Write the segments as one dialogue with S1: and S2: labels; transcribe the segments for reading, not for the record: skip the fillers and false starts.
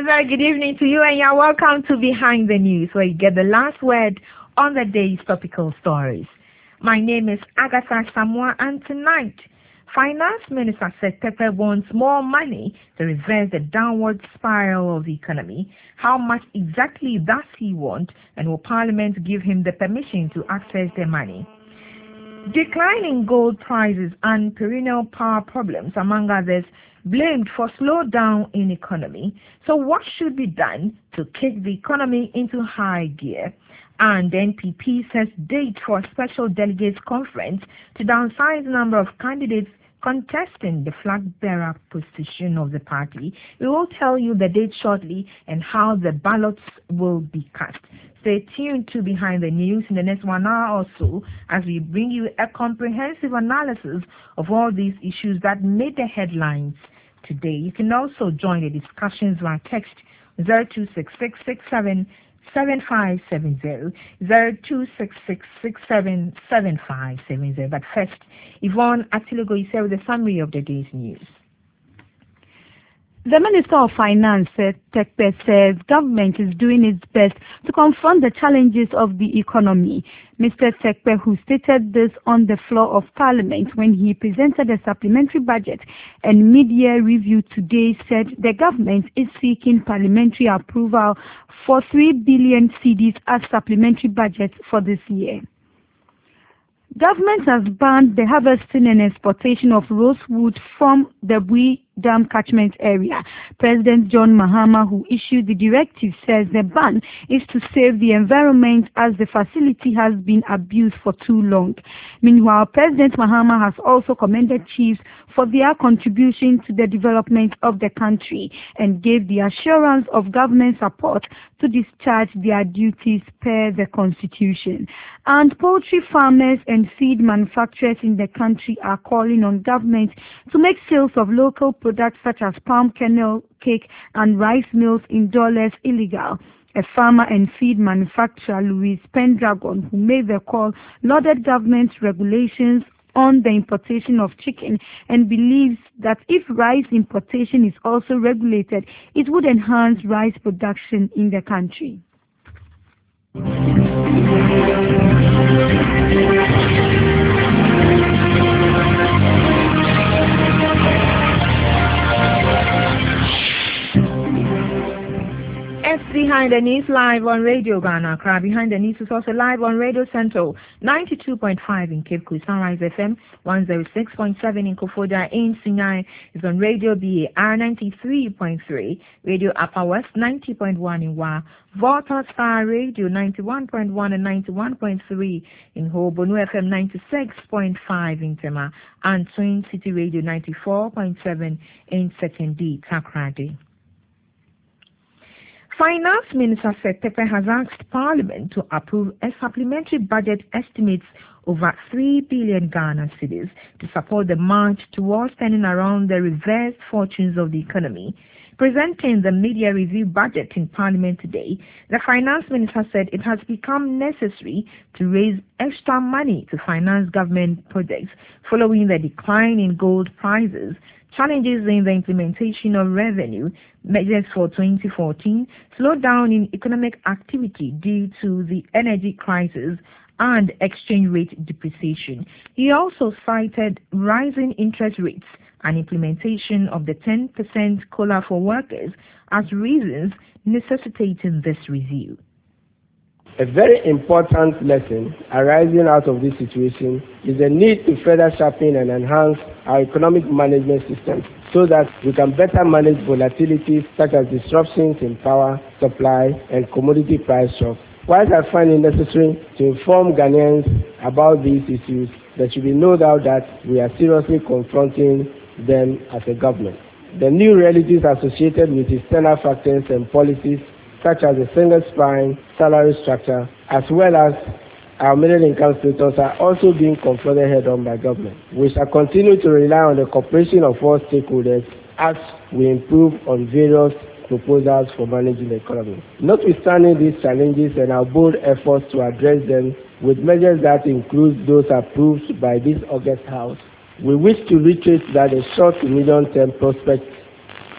S1: very good evening to you, and you're welcome to Behind the News, where you get the last word on the day's topical stories. My name is Agatha Samoa, and tonight, Finance Minister said Tekpe wants more money to reverse the downward spiral of the economy. How much exactly does he want, and will Parliament give him the permission to access the money? Declining gold prices and perennial power problems, among others, blamed for slowdown in economy. So what should be done to kick the economy into high gear? And NPP sets date for a special delegates conference to downsize the number of candidates contesting the flag bearer position of the party. We will tell you the date shortly and how the ballots will be cast. Stay tuned to Behind the News in the next 1 hour or so as we bring you a comprehensive analysis of all these issues that made the headlines today. You can also join the discussions via text 0266677570, 0266677570. But first, Yvonne Atilogo is here with a summary of the day's news.
S2: The Minister of Finance, Tekpe, says government is doing its best to confront the challenges of the economy. Mr. Tekpe, who stated this on the floor of Parliament when he presented a supplementary budget and mid-year review today, said the government is seeking parliamentary approval for 3 billion cedis as supplementary budget for this year. Government has banned the harvesting and exportation of rosewood from the Bui Dam catchment area. President John Mahama, who issued the directive, says the ban is to save the environment as the facility has been abused for too long. Meanwhile, President Mahama has also commended chiefs for their contribution to the development of the country and gave the assurance of government support to discharge their duties per the Constitution. And poultry farmers and feed manufacturers in the country are calling on government to make sales of local products such as palm kernel cake and rice mills in dollars illegal. A farmer and feed manufacturer, Louis Pendragon, who made the call, lauded government regulations on the importation of chicken and believes that if rice importation is also regulated, it would enhance rice production in the country.
S1: It's Behind the News live on Radio Ghana Accra. Behind the News is also live on Radio Central 92.5 in Cape Coast, Sunrise FM 106.7 in Kofodia, in Sinai is on Radio BAR 93.3, Radio Upper West 90.1 in Wa, Volta Star Radio 91.1 and 91.3 in Hobonu FM 96.5 in Tema, and Twin City Radio 94.7 in Second D, Takrady. Finance Minister said Tekpe has asked Parliament to approve a supplementary budget estimates over 3 billion Ghana cedis to support the march towards turning around the reversed fortunes of the economy. Presenting the media review budget in Parliament today, the Finance Minister said it has become necessary to raise extra money to finance government projects following the decline in gold prices, challenges in the implementation of revenue measures for 2014, slowdown in economic activity due to the energy crisis, and exchange rate depreciation. He also cited rising interest rates and implementation of the 10% COLA for workers as reasons necessitating this review.
S3: A very important lesson arising out of this situation is the need to further sharpen and enhance our economic management system so that we can better manage volatilities such as disruptions in power, supply, and commodity price shocks. Whilst I find it necessary to inform Ghanaians about these issues, there should be no doubt that we are seriously confronting them as a government. The new realities associated with external factors and policies such as the single spine salary structure, as well as our middle income status, are also being confronted head-on by government. We shall continue to rely on the cooperation of all stakeholders as we improve on various proposals for managing the economy. Notwithstanding these challenges and our bold efforts to address them with measures that include those approved by this August House, we wish to reiterate that the short to medium-term prospects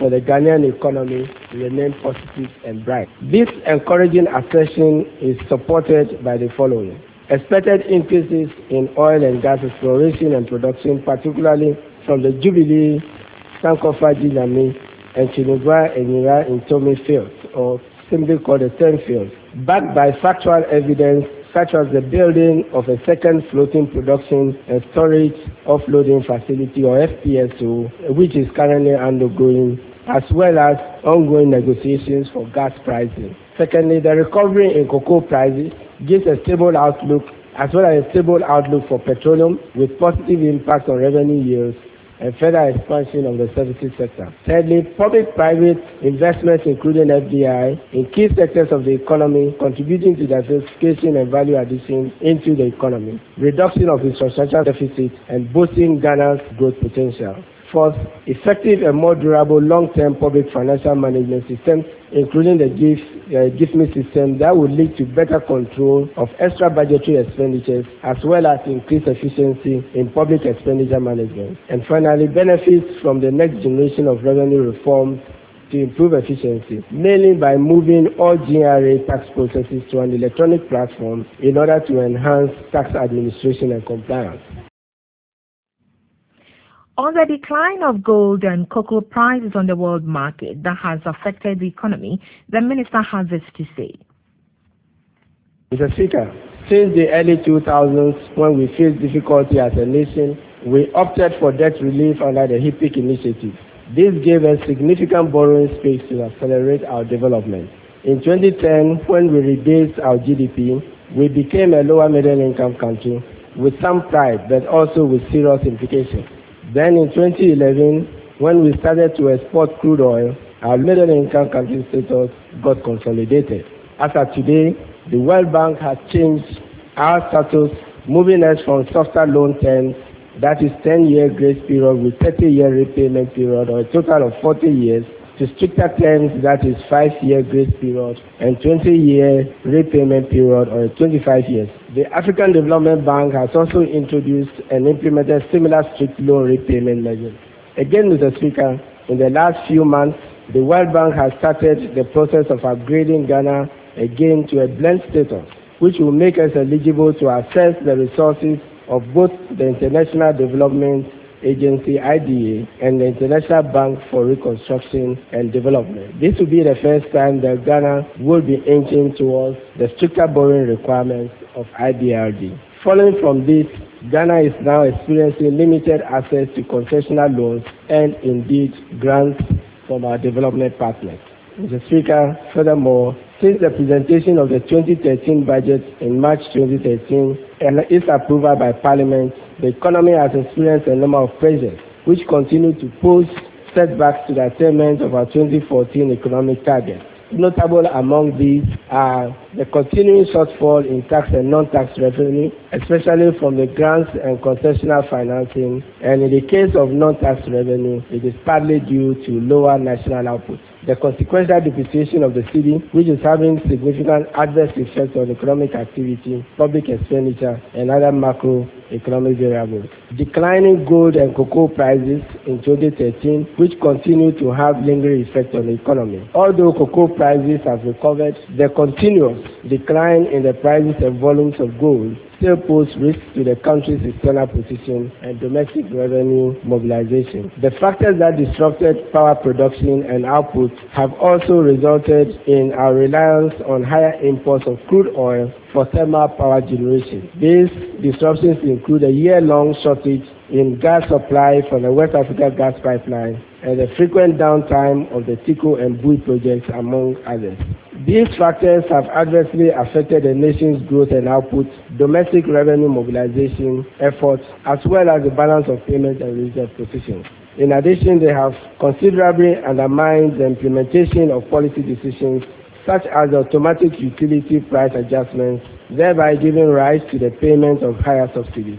S3: for the Ghanaian economy remain positive and bright. This encouraging assertion is supported by the following. Expected increases in oil and gas exploration and production, particularly from the Jubilee, Sankofa Jinami, and Chinugwa and Nira in Tommy fields, or simply called the 10 fields, backed by factual evidence such as the building of a second floating production and storage offloading facility, or FPSO, which is currently undergoing, as well as ongoing negotiations for gas pricing. Secondly, the recovery in cocoa prices gives a stable outlook, as well as a stable outlook for petroleum, with positive impact on revenue yields and further expansion of the services sector. Thirdly, public-private investments, including FDI, in key sectors of the economy, contributing to diversification and value addition into the economy, reduction of infrastructure deficit, and boosting Ghana's growth potential. Fourth, effective and more durable long-term public financial management systems, including the GIFMI system, that would lead to better control of extra budgetary expenditures, as well as increased efficiency in public expenditure management. And finally, benefits from the next generation of revenue reforms to improve efficiency, mainly by moving all GRA tax processes to an electronic platform in order to enhance tax administration and compliance.
S1: On the decline of gold and cocoa prices on the world market that has affected the economy, the minister has this to say.
S3: Mr. Speaker, since the early 2000s, when we faced difficulty as a nation, we opted for debt relief under the HIPC initiative. This gave us significant borrowing space to accelerate our development. In 2010, when we rebased our GDP, we became a lower middle income country with some pride, but also with serious implications. Then in 2011, when we started to export crude oil, our middle income country status got consolidated. As of today, the World Bank has changed our status, moving us from softer loan terms, that is 10-year grace period with 30-year repayment period, or a total of 40 years, to stricter terms, that is 5-year grace period and 20-year repayment period, or 25 years. The African Development Bank has also introduced and implemented similar strict loan repayment measures. Again, Mr. Speaker, in the last few months, the World Bank has started the process of upgrading Ghana again to a blend status, which will make us eligible to access the resources of both the International Development Agency, IDA, and the International Bank for Reconstruction and Development. This will be the first time that Ghana will be inching towards the stricter borrowing requirements of IBRD. Following from this, Ghana is now experiencing limited access to concessional loans and indeed grants from our development partners. Mr. Speaker, furthermore, since the presentation of the 2013 budget in March 2013 and its approval by Parliament, the economy has experienced a number of pressures which continue to pose setbacks to the attainment of our 2014 economic targets. Notable among these are the continuing shortfall in tax and non-tax revenue, especially from the grants and concessional financing, and in the case of non-tax revenue, it is partly due to lower national output. The consequential depreciation of the cedi, which is having significant adverse effects on economic activity, public expenditure, and other macroeconomic variables. Declining gold and cocoa prices in 2013, which continue to have lingering effects on the economy. Although cocoa prices have recovered, the continuous decline in the prices and volumes of gold still pose risks to the country's external position and domestic revenue mobilization. The factors that disrupted power production and output have also resulted in our reliance on higher imports of crude oil for thermal power generation. These disruptions include a year-long shortage in gas supply from the West Africa gas pipeline and the frequent downtime of the Tico and Bui projects, among others. These factors have adversely affected the nation's growth and output, domestic revenue mobilization efforts, as well as the balance of payment and reserve positions. In addition, they have considerably undermined the implementation of policy decisions such as automatic utility price adjustments, thereby giving rise to the payment of higher subsidies.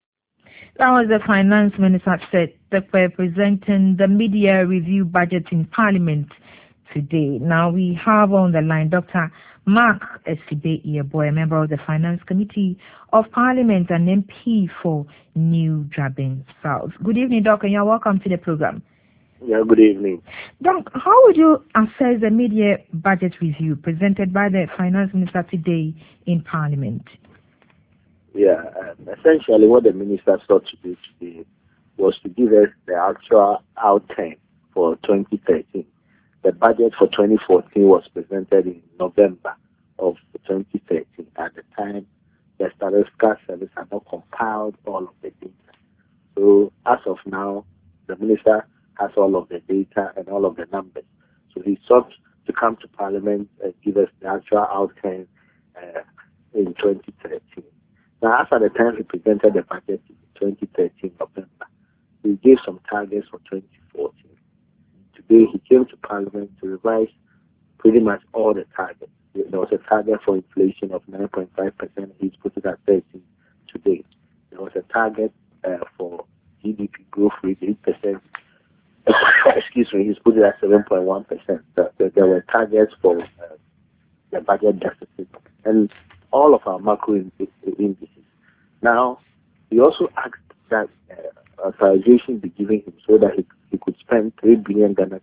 S1: That was the Finance Minister Seth Terkper presenting the mid-year review budget in Parliament today. Now we have on the line Dr. Mark Esibe-Iyeboah, a member of the Finance Committee of Parliament and MP for New Drabin South. Good evening, Doc, and you're welcome to the program.
S4: Yeah, good evening.
S1: Doc, how would you assess the mid-year budget review presented by the Finance Minister today in Parliament?
S4: Yeah, essentially what the minister sought to do today was to give us the actual outcome for 2013. The budget for 2014 was presented in November of 2013. At the time, the Statistical Service had not compiled all of the data. So as of now, the minister has all of the data and all of the numbers. So he sought to come to Parliament and give us the actual outcome in 2013. Now, as at the time he presented the budget in 2013 November, he gave some targets for 2014. Today, he came to Parliament to revise pretty much all the targets. There was a target for inflation of 9.5%. He's put it at 13 today. There was a target for GDP growth rate 8%. Excuse me, he's put it at 7.1%. There were targets for the budget deficit and all of our macro indices. Now, he also asked that authorization be given him so that he could spend 3 billion Ghana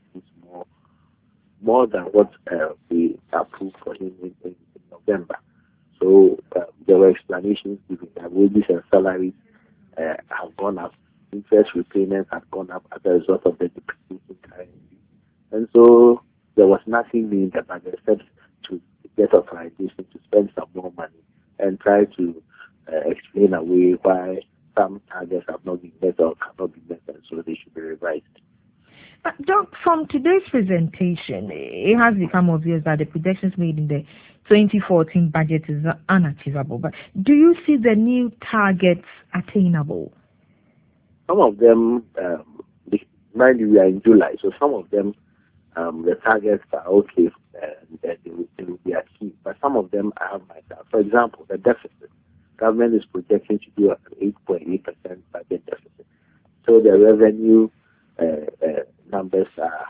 S4: more than what we approved for him in November. So there were explanations given that wages and salaries have gone up, interest repayments have gone up as a result of the depreciating currency. And so there was nothing new in the budget except to get authorization to spend some more money and try to explain away why some targets have not been met or cannot be met, and so they should be revised.
S1: Doc, from today's presentation, it has become obvious that the projections made in the 2014 budget is unachievable. But do you see the new targets attainable?
S4: Some of them, mind you, we are in July, so some of them, the targets are okay, and they will be achieved. But some of them I have my doubt. For example, the deficit. Government is projecting to do an 8.8% budget deficit. So the revenue numbers are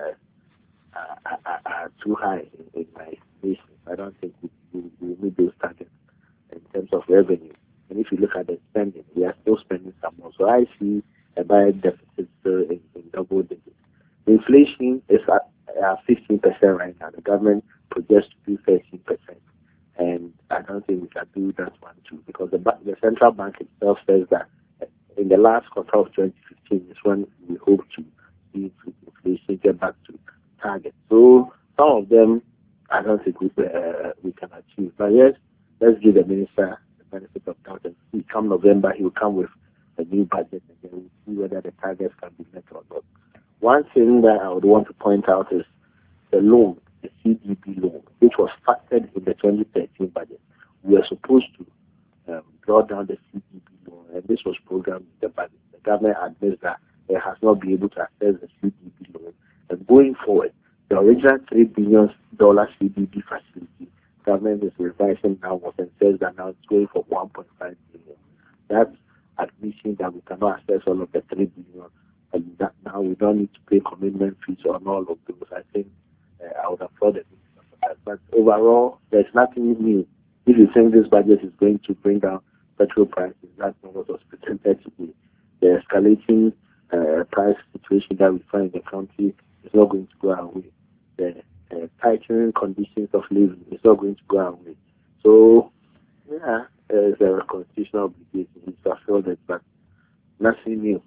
S4: too high in my estimation. I don't think we meet those targets in terms of revenue. And if you look at the spending, we are still spending some more. So I see a budget deficit still in double digits. Inflation is at 15% right now. The government projects to do 13%. And I don't think we can do that one too, because the central bank itself says that in the last quarter of 2015 is when we hope to see inflation get back to target. So some of them I don't think we can achieve. But yes, let's give the minister the benefit of doubt and see. Come November, he will come with a new budget, and then we'll see whether the targets can be met or not. One thing that I would want to point out is the loan, the CDB loan, which was factored in the 2013 budget. We were supposed to draw down the CDB loan, and this was programmed in the budget. The government admits that it has not been able to access the CDB loan. And going forward, the original $3 billion CDB facility, government is revising downwards and says that now it's going for $1.5 billion. That's admission that we cannot access all of the $3 billion, and that now we don't need to pay commitment fees on all of those. I think I would applaud the minister for that. But overall, there's nothing new. If you think this budget is going to bring down petrol prices, that's not what was presented today. The escalating price situation that we find in the country is not going to go away. The tightening conditions of living is not going to go away. So, yeah, there's a constitutional obligation to fulfill that, but nothing new.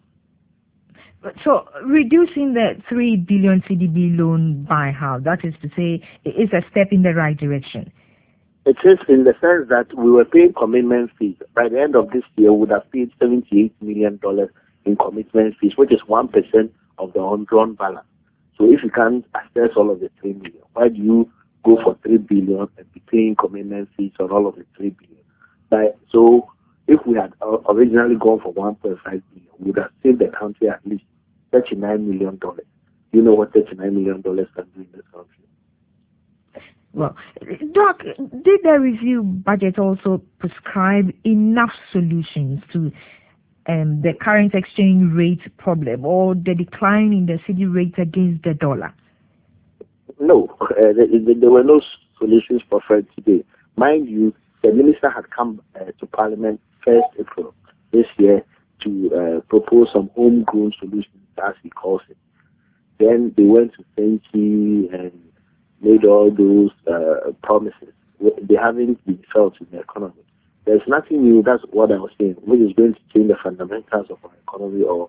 S1: So, reducing the 3 billion CDB loan by how? That is to say, it's a step in the right direction.
S4: It is in the sense that we were paying commitment fees. By the end of this year, we would have paid $78 million in commitment fees, which is 1% of the undrawn balance. So if you can't access all of the 3 million, why do you go for 3 billion and be paying commitment fees on all of the 3 billion? So if we had originally gone for 1.5 billion, we would have saved the country at least $39 million. Do you know what $39 million can do in this country?
S1: Well, Doc, did the review budget also prescribe enough solutions to the current exchange rate problem or the decline in the cedi rate against the dollar?
S4: No, there were no solutions proffered today. Mind you, the minister had come to Parliament 1st April this year to propose some homegrown solutions, as he calls it. Then they went to Senchi and made all those promises. They haven't been felt in the economy. There's nothing new, that's what I was saying, which is going to change the fundamentals of our economy or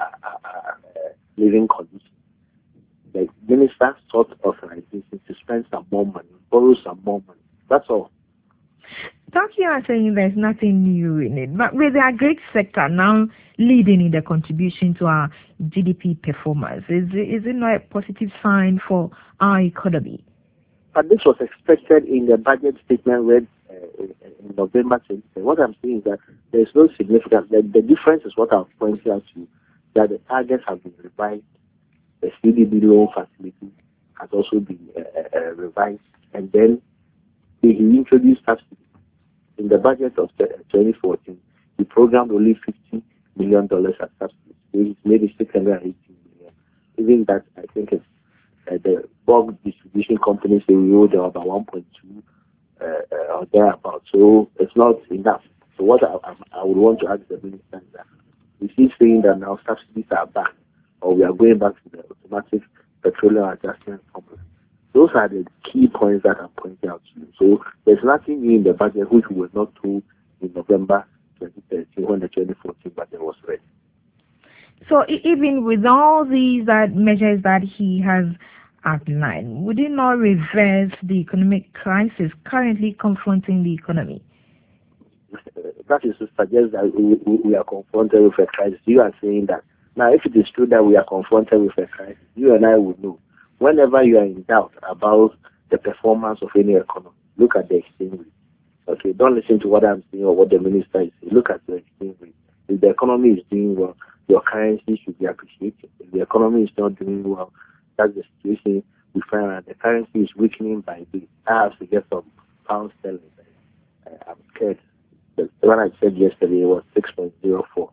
S4: living conditions. The minister sought authorization to spend some more money, borrow some more money. That's all.
S1: Doc, you are saying there's nothing new in it, but with the agri sector now leading in the contribution to our GDP performance, is it not a positive sign for our economy?
S4: But this was expected in the budget statement read in November 2010. What I'm saying is that there's no significance. The difference is what I've pointed out to you, that the targets have been revised. The CDB loan facility has also been revised. And then he introduced subsidies. In the budget of 2014, he programmed only $50 million as subsidies. He's made it $618 million. Even that, I think it's the bulk distribution companies, they owe them about 1.2 or thereabout. So it's not enough. So what I would want to ask the minister is that is he saying that now subsidies are back, or we are going back to the automatic petroleum adjustment formula? Those are the key points that I'm pointing out to you. So there's nothing new in the budget which we were not told in November 2013 when the 2014 budget was ready.
S1: So even with all these measures that he has outlined, would it not reverse the economic crisis currently confronting the economy?
S4: That is to suggest that we are confronted with a crisis. You are saying that. Now, if it is true that we are confronted with a crisis, you and I would know. Whenever you are in doubt about the performance of any economy, look at the exchange rate. Okay, don't listen to what I'm saying or what the minister is saying. Look at the exchange rate. If the economy is doing well, your currency should be appreciated. If the economy is not doing well, that's the situation we find out. The currency is weakening by day. I have to get some pound sterling. I'm scared. The one I said yesterday was 6.04.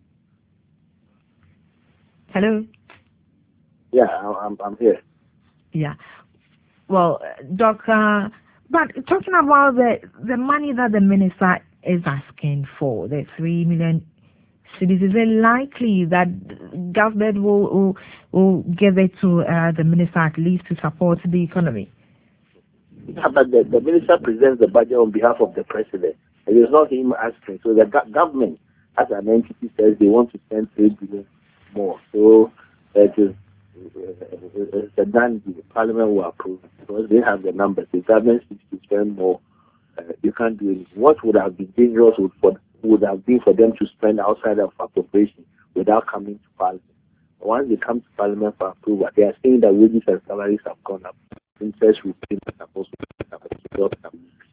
S1: Hello?
S4: Yeah, I'm here.
S1: Yeah. Well, Doctor, but talking about the money that the minister is asking for, the 3 million cedis, is it likely that government will give it to the minister at least to support the economy?
S4: Yeah, but the minister presents the budget on behalf of the president. It is not him asking. So the government, as an entity, says they want to spend 3 billion more. So it is it's a done deal. Parliament will approve it because they have the numbers. The government seeks to spend more. You can't do anything. What would have been dangerous would have been for them to spend outside of appropriation without coming to Parliament. Once they come to Parliament for approval, they are saying that wages and salaries have gone up. Interest repayments have also gone up.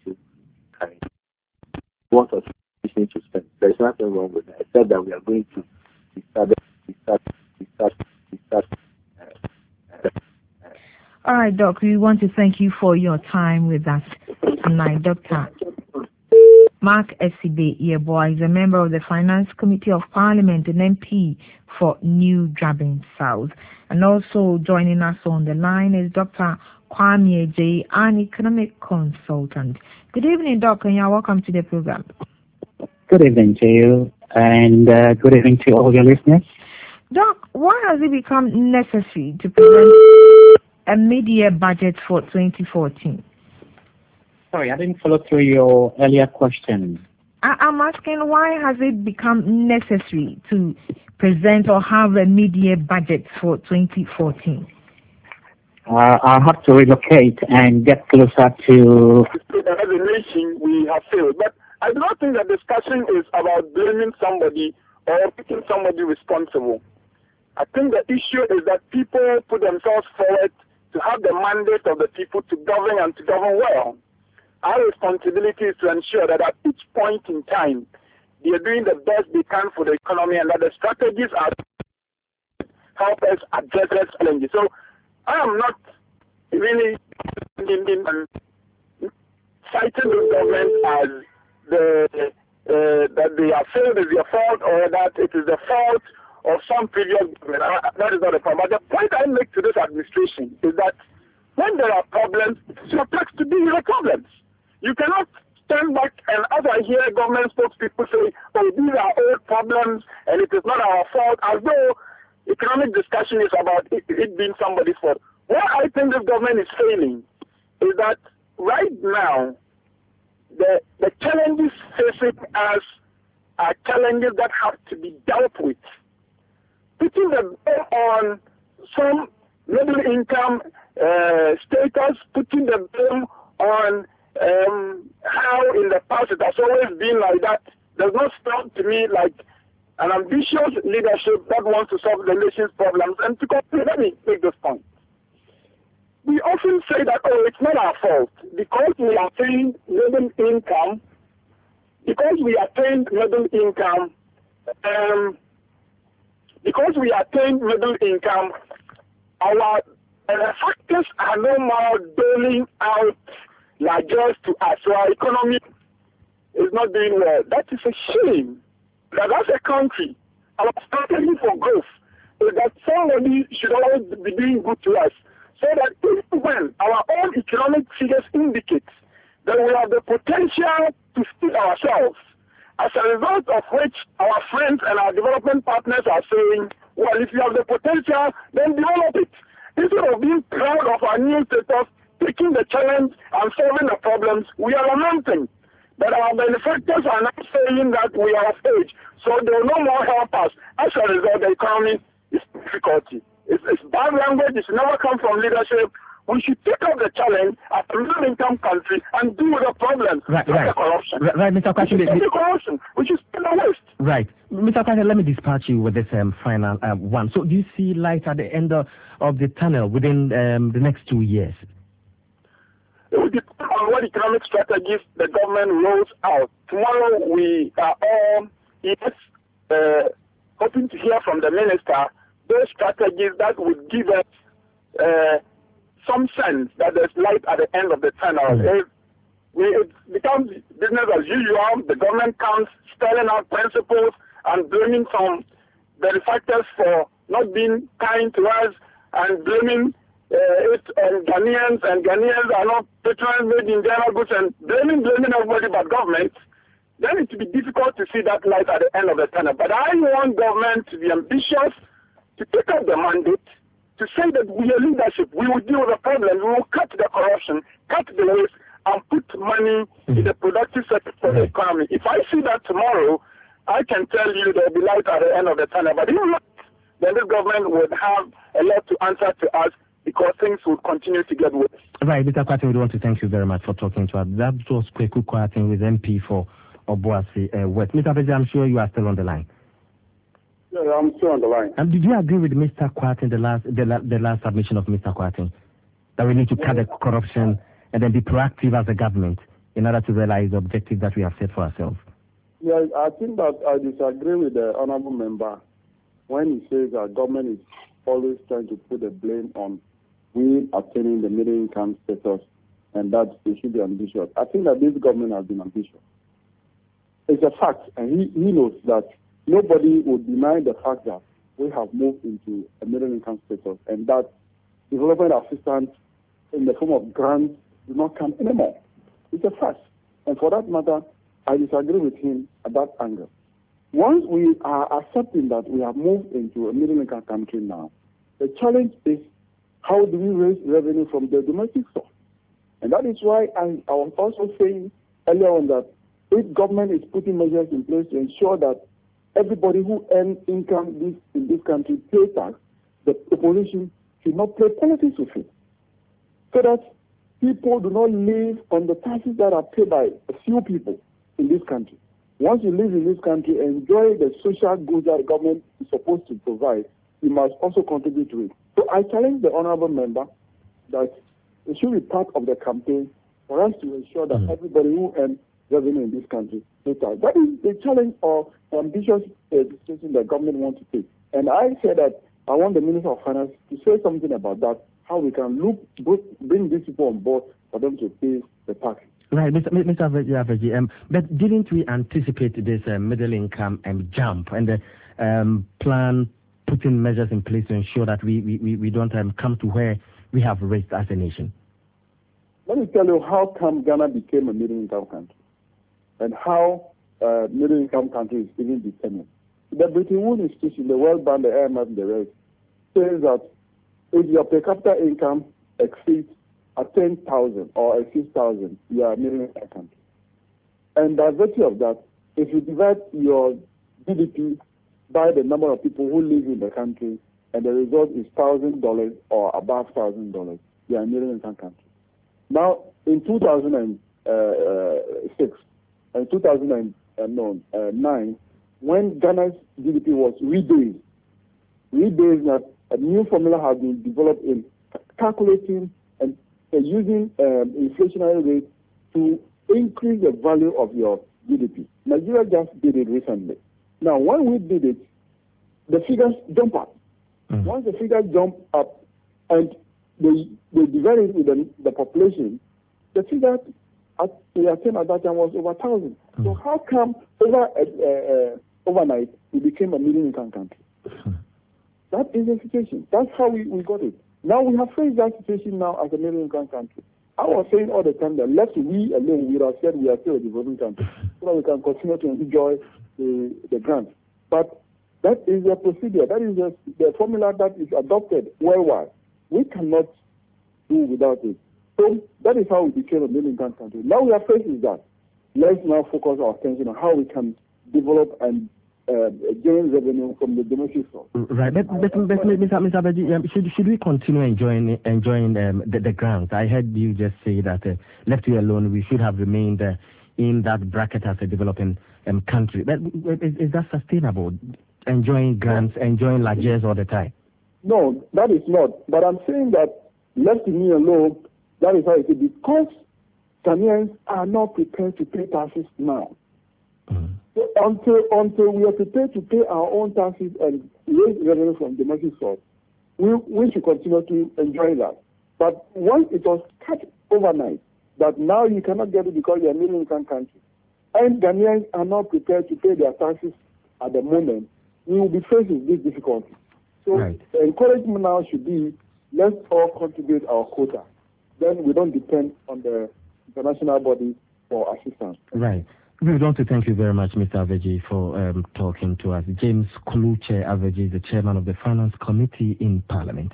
S4: What authorization to spend? There is nothing wrong with that, except that we are going to start.
S1: All right, Doc, we want to thank you for your time with us tonight. Dr. Mark Esibe Yeboah is a member of the Finance Committee of Parliament and MP for New Draben South. And also joining us on the line is Dr. Kwame J., an economic consultant. Good evening, Doc, and you're welcome to the program.
S5: Good evening to you, and good evening to all your listeners.
S1: Doc, why has it become necessary to present a mid-year budget for 2014?
S5: Sorry, I didn't follow through your earlier question.
S1: I'm asking, why has it become necessary to present or have a mid-year budget for 2014?
S5: I'll have to relocate and get closer to...
S6: As a nation, we have failed. But I do not think the discussion is about blaming somebody or picking somebody responsible. I think the issue is that people put themselves forward to have the mandate of the people to govern and to govern well. Our responsibility is to ensure that at each point in time, they are doing the best they can for the economy and that the strategies are help us address those challenges. So I am not really citing the government as that they have failed is their fault or that it is the fault of some previous government. That is not the problem. But the point I make to this administration is that when there are problems, it's your tax to deal with the problems. You cannot stand back and as I hear government spokespeople say, oh, these are old problems and it is not our fault, as though economic discussion is about it being somebody's fault. What I think this government is failing is that right now, the challenges facing us are challenges that have to be dealt with. Putting the blame on some middle income status, putting the blame on how in the past it has always been like that, does not sound to me like an ambitious leadership that wants to solve the nation's problems. And to conclude, let me make this point. We often say that, oh, it's not our fault because we attained middle income, our factors are no more doling out largesse to us. So our economy is not doing well. That is a shame. That as a country, our strategy for growth is that somebody should always be doing good to us, so that even when our own economic figures indicate that we have the potential to feed ourselves, as a result of which our friends and our development partners are saying, well, if you have the potential, then develop it. Instead of being proud of our new status, taking the challenge and solving the problems, we are lamenting that our benefactors are now saying that we are of age, so they will no more help us. As a result, the economy is difficulty. It's bad language. It should never come from leadership. We should take up the challenge as a middle-income country and deal with the problems,
S7: right.
S6: The corruption.
S7: Right, Mr. Kwasi.
S6: The corruption, which is in the West.
S7: Right. Mr. Kwasi, let me dispatch you with this final one. So do you see light at the end of the tunnel within the next 2 years?
S6: It will depend on what economic strategies the government rolls out. Tomorrow we are all hoping to hear from the minister those strategies that would give us some sense that there's light at the end of the tunnel. It becomes business as usual. The government comes spelling out principles and blaming some benefactors for not being kind to us and blaming it on Ghanaians, and Ghanaians are not patrons made in general goods, and blaming everybody but government. Then it will be difficult to see that light at the end of the tunnel. But I want government to be ambitious, to take up the mandate, to say that we are leadership, we will deal with the problem, we will cut the corruption, cut the waste, and put money in the productive sector for the economy. If I see that tomorrow, I can tell you there will be light at the end of the tunnel. But if not, then this government would have a lot to answer to us, because things will continue to get worse.
S7: Right, Mr. Kwasi, we want to thank you very much for talking to us. That was Kweku Kwarteng with MP for Obuasi West. Mr. Abedji, I'm sure you are still on the line.
S6: Yeah, I'm still on the line.
S7: And did you agree with Mr. Kwarteng, the last submission of Mr. Kwarteng, that we need to cut the corruption and then be proactive as a government in order to realize the objective that we have set for ourselves?
S8: Yeah, I think that I disagree with the honorable member when he says that government is always trying to put the blame on we attaining the middle income status and that they should be ambitious. I think that this government has been ambitious. It's a fact, and he knows that nobody would deny the fact that we have moved into a middle income status and that development assistance in the form of grants do not come anymore. It's a fact. And for that matter, I disagree with him at that angle. Once we are accepting that we have moved into a middle income country now, the challenge is how do we raise revenue from the domestic source? And that is why I was also saying earlier on that if government is putting measures in place to ensure that everybody who earns income in this country pays tax, the opposition should not play politics with it. So that people do not live on the taxes that are paid by a few people in this country. Once you live in this country, enjoy the social goods that the government is supposed to provide, you must also contribute to it. So I challenge the honorable member that it should be part of the campaign for us to ensure that everybody who earns revenue in this country pays tax. That is the challenge of the ambitious decision the government wants to take. And I said that I want the Minister of Finance to say something about that, how we can bring these people on board for them to pay the tax.
S7: Right, Mr. Abedji, but didn't we anticipate this middle income jump and the plan putting measures in place to ensure that we don't come to where we have reached as a nation?
S8: Let me tell you how come Ghana became a middle income country and how middle income country is even determined. The Bretton Woods institution, the World Bank, the IMF, the rest, says that if your per capita income exceeds 10,000 or 6,000, you are a middle-income country. And by virtue of that, if you divide your GDP by the number of people who live in the country, and the result is $1,000 or above $1,000, you are a middle-income country. Now, in 2006 and 2009, when Ghana's GDP was rebased that a new formula has been developed in calculating and using inflationary rate to increase the value of your GDP. Nigeria just did it recently. Now, when we did it, the figures jump up. Once the figures jump up and they divide it with the population, the figure we attained at that time was over 1,000. So how come overnight we became a middle-income country? That is the situation. That's how we got it. Now we have faced that situation now as a middle-income country. I was saying all the time that left we alone, we would have said we are still a developing country, so that we can continue to enjoy the grants. But that is the procedure. That is the formula that is adopted worldwide. We cannot do without it. So that is how we became a middle-income country. Now we are facing that. Let's now focus our attention on how we can develop and gain revenue from the domestic source.
S7: Right, but Mr. Abaji, should we continue enjoying the grants? I heard you just say that left to alone, we should have remained in that bracket as a developing country. But is that sustainable? Enjoying grants, enjoying largesse all the time?
S8: No, that is not. But I'm saying that left to me alone, that is how it is, because Ghanaians are not prepared to pay taxes now. So until we are prepared to pay our own taxes and raise revenue from domestic source, we should continue to enjoy that. But once it was cut overnight, that now you cannot get it because you're a middle-income country, and Ghanaians are not prepared to pay their taxes at the moment, we will be faced with this difficulty. So the encouragement now should be, let's all contribute our quota. Then we don't depend on the international body for assistance.
S7: Right. We want to thank you very much, Mr. Aveji, for talking to us. James Kuluche Aveji is the chairman of the Finance Committee in Parliament.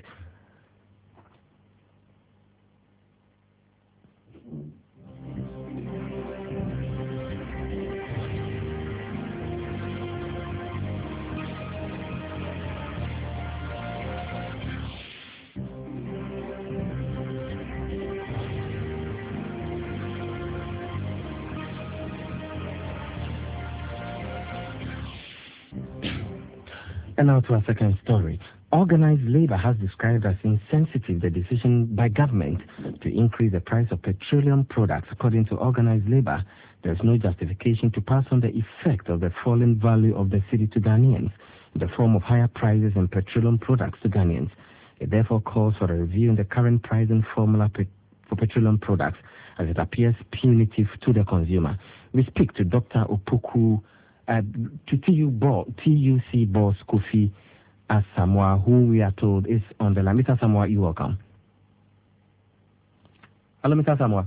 S7: And now to our second story. Organized labor has described as insensitive the decision by government to increase the price of petroleum products. According to organized labor, there is no justification to pass on the effect of the falling value of the cedi to Ghanaians in the form of higher prices in petroleum products to Ghanaians. It therefore calls for a review in the current pricing formula for petroleum products as it appears punitive to the consumer. We speak to Dr. Opoku, to TUC boss Kofi Asamoah, who we are told is on the line. Mr. Asamoah, you're welcome. Hello, Mr. Asamoah.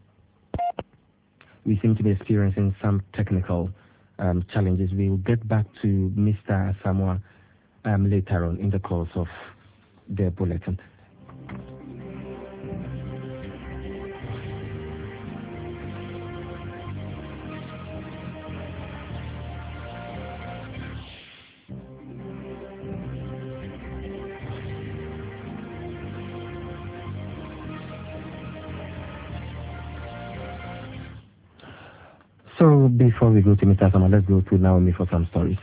S7: We seem to be experiencing some technical challenges. We will get back to Mr. Asamoah later on in the course of the bulletin. So before we go to Mr. Asamoah, let's go to Naomi for some stories.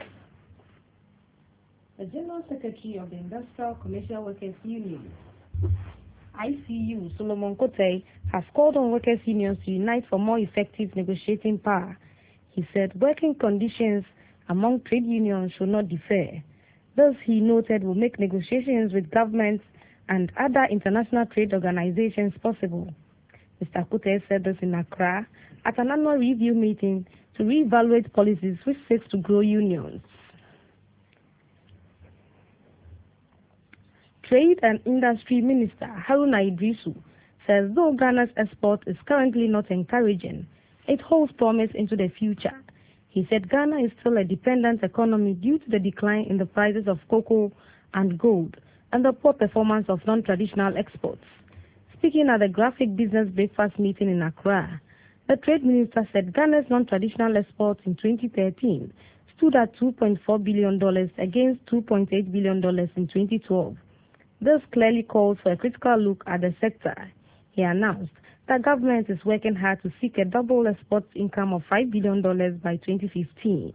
S9: The General Secretary of the Industrial Commercial Workers Union, ICU, Solomon Kote, has called on workers' unions to unite for more effective negotiating power. He said working conditions among trade unions should not differ. Thus, he noted, will make negotiations with governments and other international trade organizations possible. Mr. Kote said this in Accra at an annual review meeting to reevaluate policies which seeks to grow unions. Trade and Industry Minister Haruna Idrisu says though Ghana's export is currently not encouraging, it holds promise into the future. He said Ghana is still a dependent economy due to the decline in the prices of cocoa and gold. and the poor performance of non-traditional exports. Speaking at the Graphic Business Breakfast meeting in Accra, the Trade Minister said Ghana's non-traditional exports in 2013 stood at $2.4 billion against $2.8 billion in 2012. This clearly calls for a critical look at the sector. He announced that government is working hard to seek a double export income of $5 billion by 2015.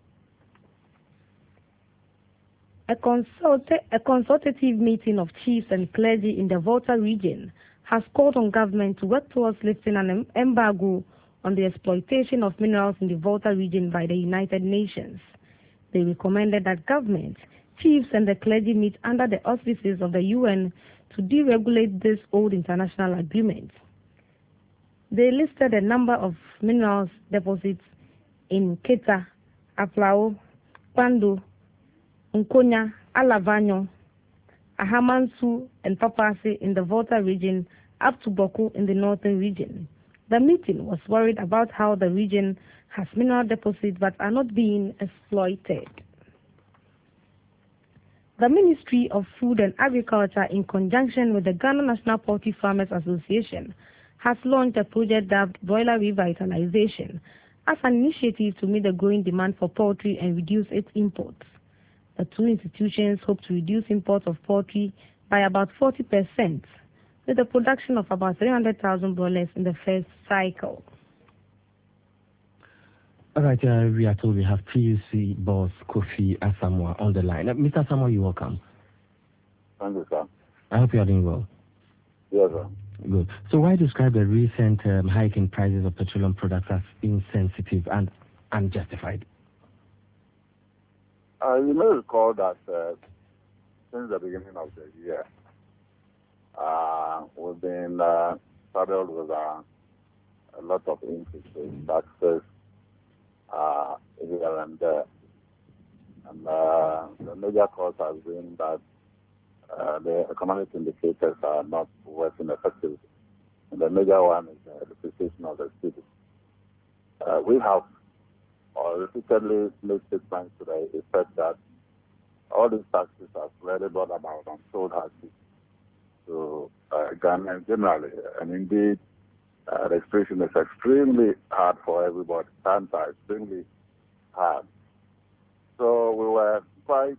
S9: A consultative meeting of chiefs and clergy in the Volta region has called on government to work towards lifting an embargo on the exploitation of minerals in the Volta region by the United Nations. They recommended that government, chiefs and the clergy meet under the auspices of the UN to deregulate this old international agreement. They listed a number of minerals deposits in Keta, Aflao, Pando, Nkonya, Alavanyo, Ahamansu and Papasi in the Volta region up to Boku in the northern region. The meeting was worried about how the region has mineral deposits but are not being exploited. The Ministry of Food and Agriculture, in conjunction with the Ghana National Poultry Farmers Association, has launched a project dubbed Broiler Revitalization as an initiative to meet the growing demand for poultry and reduce its imports. The two institutions hope to reduce imports of poultry by about 40%, with a production of about 300,000 broilers in the first cycle.
S7: All right, we are told we have PUC boss Kofi Asamoah on the line. Mr. Asamoah, you're welcome.
S8: Thank you, sir.
S7: I hope you are doing well.
S8: Yes, sir.
S7: Good. So why describe the recent hike in prices of petroleum products as insensitive and unjustified?
S8: You may recall that since the beginning of the year, we've been saddled with a lot of increases, taxes, here and there. And the major cause has been that the economic indicators are not working effectively. And the major one is the depreciation of the city. We have repeatedly made statements to the effect that all these taxes have really brought about untold hardship to Ghana generally. And indeed, the situation is extremely hard for everybody. Times are extremely hard. So we were quite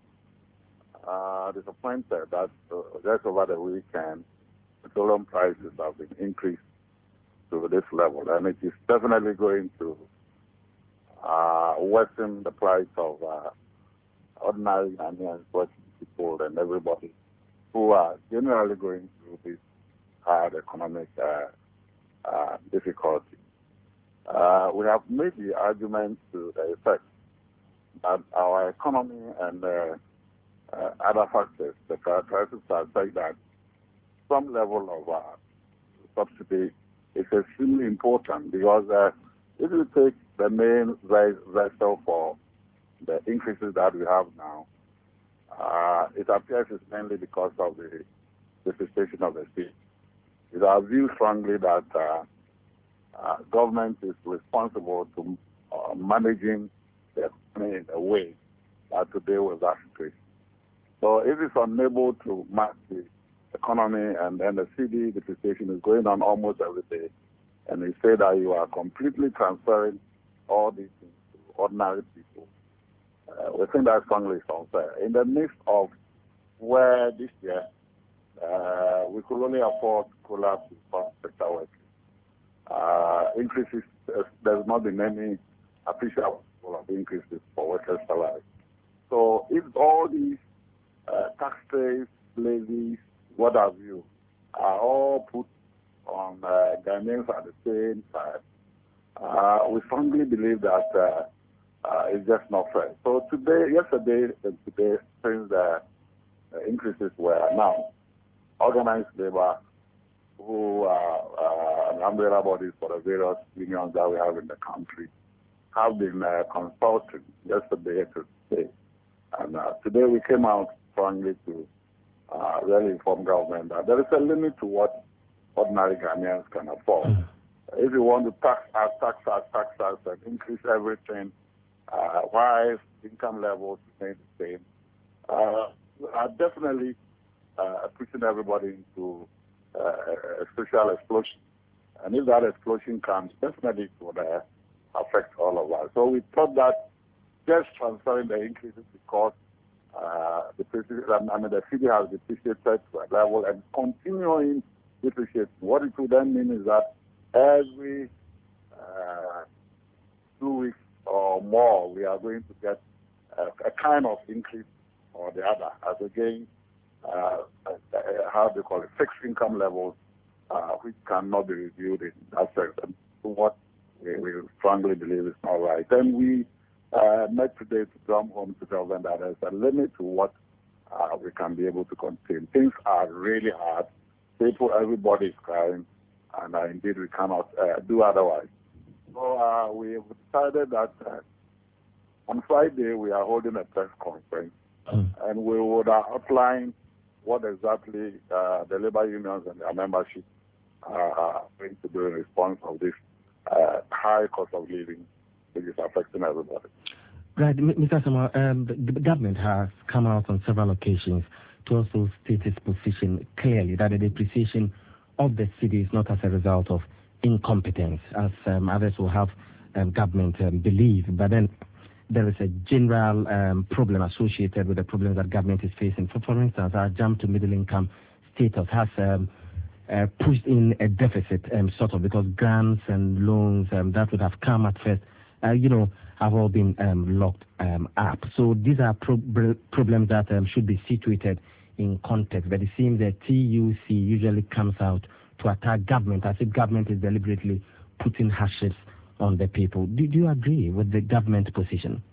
S8: disappointed that just over the weekend, petroleum prices have been increased to this level. And it is definitely going to worsen the plight of ordinary Ghanaians, working people, and everybody who are generally going through this hard economic difficulty. We have made the argument to the effect that our economy and other factors, the characteristics are such that some level of subsidy is extremely important, because if you take the main vessel for the increases that we have now, it appears it's mainly because of the depreciation of the state. It is our view strongly that government is responsible to managing the economy in a way to deal with that situation. So if it's unable to match the economy, and then the CD depreciation is going on almost every day, and you say that you are completely transferring all these things to ordinary people, we think that strongly is unfair. In the midst of where this year we could only afford collapse in sector workers, increases, there's not been any official increases for workers' salaries. So if all these taxes, levies, what have you, are all put on Ghanaians at the same time, we strongly believe that it's just not fair. So yesterday and today, since the increases were announced, organized labor, who are umbrella bodies for the various unions that we have in the country, have been consulting yesterday to today. And today we came out strongly to really inform government that there is a limit to what ordinary Ghanaians can afford. If you want to tax us, and increase everything, while income levels remain the same, are definitely
S10: pushing everybody into a social explosion. And if that explosion comes, definitely it would affect all of us. So we thought that just transferring the increases because the city has depreciated to a level and continuing depreciating. What it would then mean is that every 2 weeks or more, we are going to get a kind of increase or the other, as against how they call it, fixed income levels, which cannot be reviewed in that sense. And what we strongly believe is not right. Then we met today to come home to tell them that there's a limit to what we can be able to contain. Things are really hard. Everybody is crying, and indeed we cannot do otherwise. So we have decided that on Friday we are holding a press conference, and we would outline what exactly the labor unions and their membership are going to do in response of this high cost of living, which is affecting everybody.
S7: Right, Mr. Samoa, the government has come out on several occasions to also state its position clearly that the depreciation of the city is not as a result of incompetence, as others will have government believe. But then there is a general problem associated with the problems that government is facing. For instance, our jump to middle income status has pushed in a deficit, sort of, because grants and loans that would have come at first, have all been locked up. So these are problems that should be situated in context. But it seems that TUC usually comes out to attack government as if government is deliberately putting hardships on the people. Do you agree with the government position?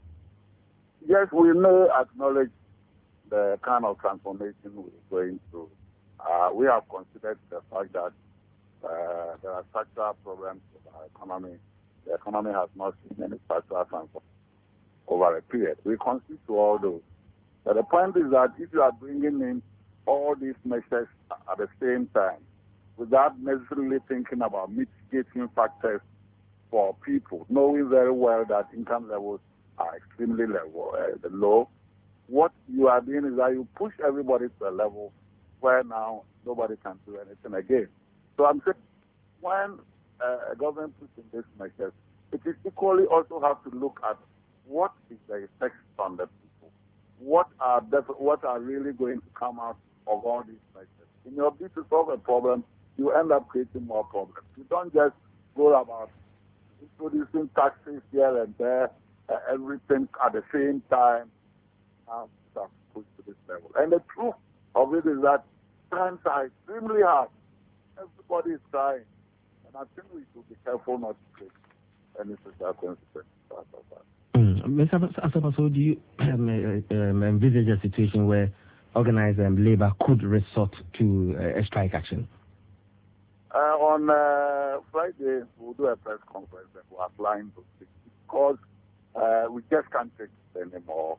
S10: Yes, we may acknowledge the kind of transformation we're going through. We have considered the fact that there are structural problems with our economy. The economy has not seen any structural transformation over a period. We concede to all those. But the point is that if you are bringing in all these measures at the same time, without necessarily thinking about mitigating factors for people, knowing very well that income levels are extremely low, what you are doing is that you push everybody to a level where now nobody can do anything again. So I'm saying when a government puts in these measures, it is equally also have to look at what is the effect on the people. What are really going to come out of all these measures? In your bid to solve a problem, you end up creating more problems. You don't just go about introducing taxes here and there, everything at the same time, and stuff pushed to this level. And the truth of it is that times are extremely hard. Everybody is crying. And I think we should be careful not to take any social consequences out of that.
S7: Mr. Asabaso, do you envisage a situation where organized labor could resort to a strike action?
S10: On Friday, we'll do a press conference and we're applying those things because we just can't take it anymore.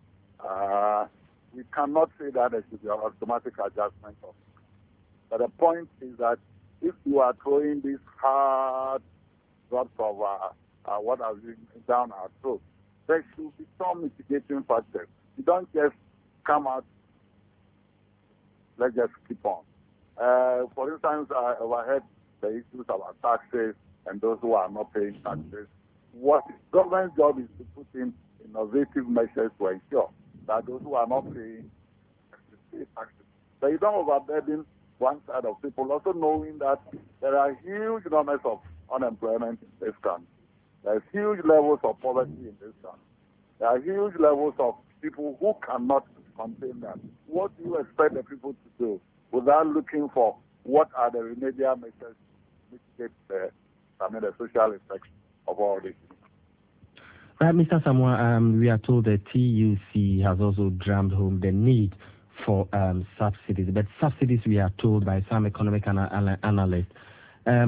S10: We cannot say that there should be an automatic adjustment of it. But the point is that if you are throwing these hard drops of what are down our throat, there should be some mitigating factors. You don't just come out, let's just keep on. For instance, I overheard the issues about taxes and those who are not paying taxes. What the government's job is to put in innovative measures to ensure that those who are not paying taxes. So you don't overburden one side of people, also knowing that there are huge numbers of unemployment in this country. There are huge levels of poverty in this country. There are huge levels of people who cannot contain that. What do you expect the people to do without looking for what are the remedial measures to mitigate the social effects of all this?
S7: Right, Mr. Samoa, we are told that TUC has also drummed home the need for subsidies, but subsidies, we are told by some economic analysts, have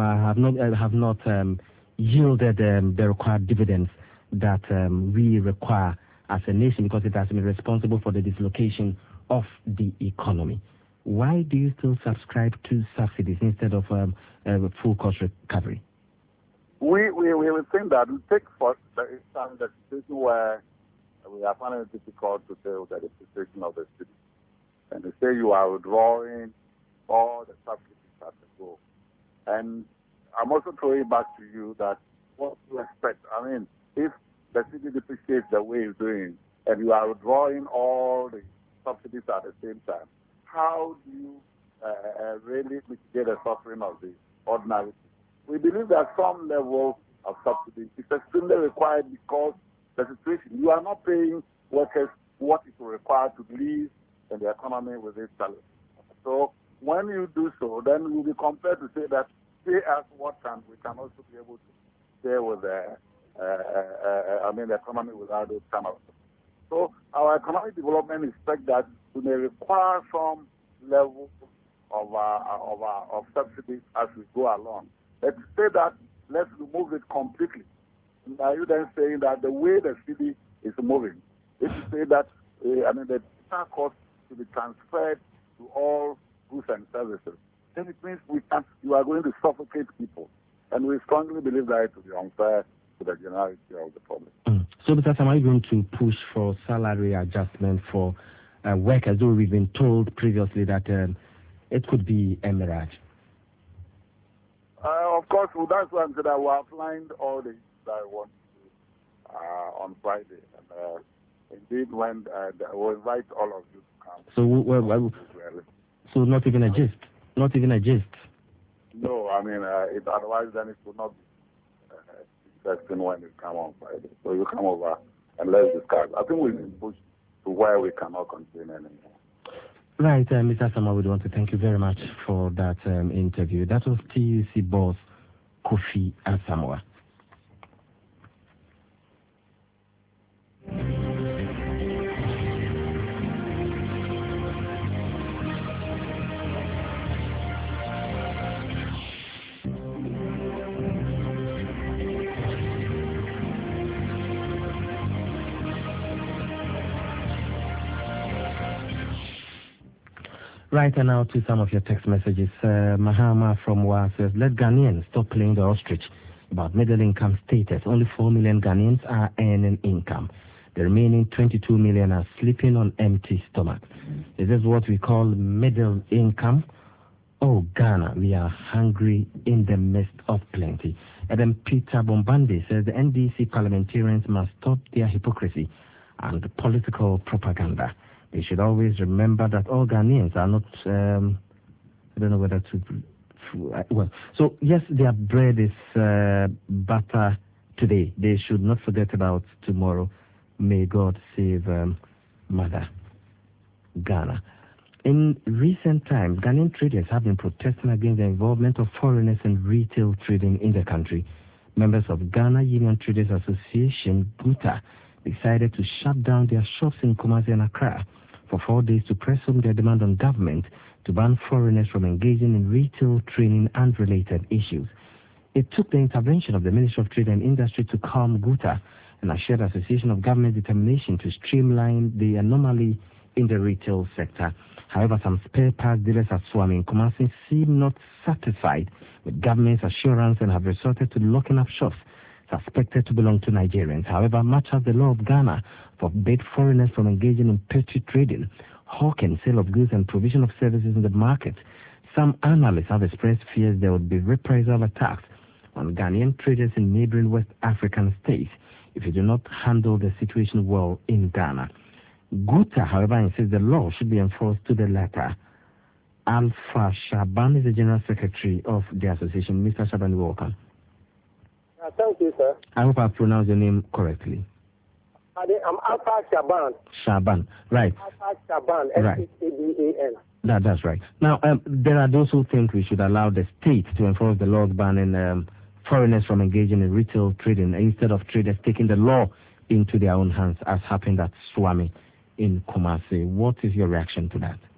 S7: not yielded the required dividends that we require as a nation, because it has been responsible for the dislocation of the economy. Why do you still subscribe to subsidies instead of full cost recovery?
S10: We will think that we take for the situation where we are finding it difficult to deal with the depreciation of the city. and they say you are withdrawing all the subsidies at the go. And I'm also throwing back to you that what do you expect? I mean, if the city depreciates the way it's doing, and you are withdrawing all the subsidies at the same time, how do you really mitigate the suffering of the ordinary people? We believe that some level of subsidy is extremely required because the situation, you are not paying workers what is required to live in the economy with this salary. So when you do so, then you'll be compelled to say that pay us what can we can also be able to stay with the economy without those kind of. So our economic development expects that we may require some level of subsidies as we go along. Let's say that let's remove it completely. Are you then saying that the way the city is moving, if you say that the tax cost to be transferred to all goods and services, then it means you are going to suffocate people. And we strongly believe that it will be unfair to the generality of the public.
S7: So, Mr. Sam, are you going to push for salary adjustment for workers, though we've been told previously that it could be a mirage?
S10: Of course, that's why I'm saying that we have lined all the issues that I want to do on Friday. And indeed, when we'll invite all of you to come.
S7: So not even a gist? Not even a gist?
S10: No, I mean, otherwise then it will not be interesting when you come on Friday. So you come over and let's discuss. I think we've been pushed to where we cannot contain anymore.
S7: Right, Mr. Sama, we want to thank you very much for that interview. That was TUC boss Kofi Asamoah. Right, and now to some of your text messages. Mahama from WA says, let Ghanaians stop playing the ostrich about middle income status. Only 4 million Ghanaians are earning income. The remaining 22 million are sleeping on empty stomachs. Is this what we call middle income? Oh, Ghana, we are hungry in the midst of plenty. And then Peter Bombandi says the NDC parliamentarians must stop their hypocrisy and political propaganda. They should always remember that all Ghanaians are not, I don't know whether to, so yes, their bread is butter today. They should not forget about tomorrow. May God save Mother Ghana. In recent times, Ghanaian traders have been protesting against the involvement of foreigners in retail trading in the country. Members of Ghana Union Traders Association, GUTA, decided to shut down their shops in Kumasi and Accra for 4 days to press home their demand on government to ban foreigners from engaging in retail training and related issues. It took the intervention of the Ministry of Trade and Industry to calm GUTA and assured the Association of Government determination to streamline the anomaly in the retail sector. However, some spare parts dealers at Swami in Kumasi seem not satisfied with government's assurance and have resorted to locking up shops suspected to belong to Nigerians. However, much as the law of Ghana forbade foreigners from engaging in petty trading, hawk and sale of goods and provision of services in the market, some analysts have expressed fears there would be reprisal attacks on Ghanaian traders in neighboring West African states if you do not handle the situation well in Ghana. GUTA, however, insists the law should be enforced to the letter. Alpha Shaban is the General Secretary of the association. Mr. Shaban, welcome.
S11: Thank you, sir.
S7: I hope I pronounced your name correctly.
S11: I'm Alpha Shaban.
S7: Shaban, right.
S11: Alpha Shaban,
S7: right.
S11: S-H-A-B-A-N.
S7: That's right. Now, there are those who think we should allow the state to enforce the laws banning foreigners from engaging in retail trading instead of traders taking the law into their own hands, as happened at Swami in Kumasi. What is your reaction to that?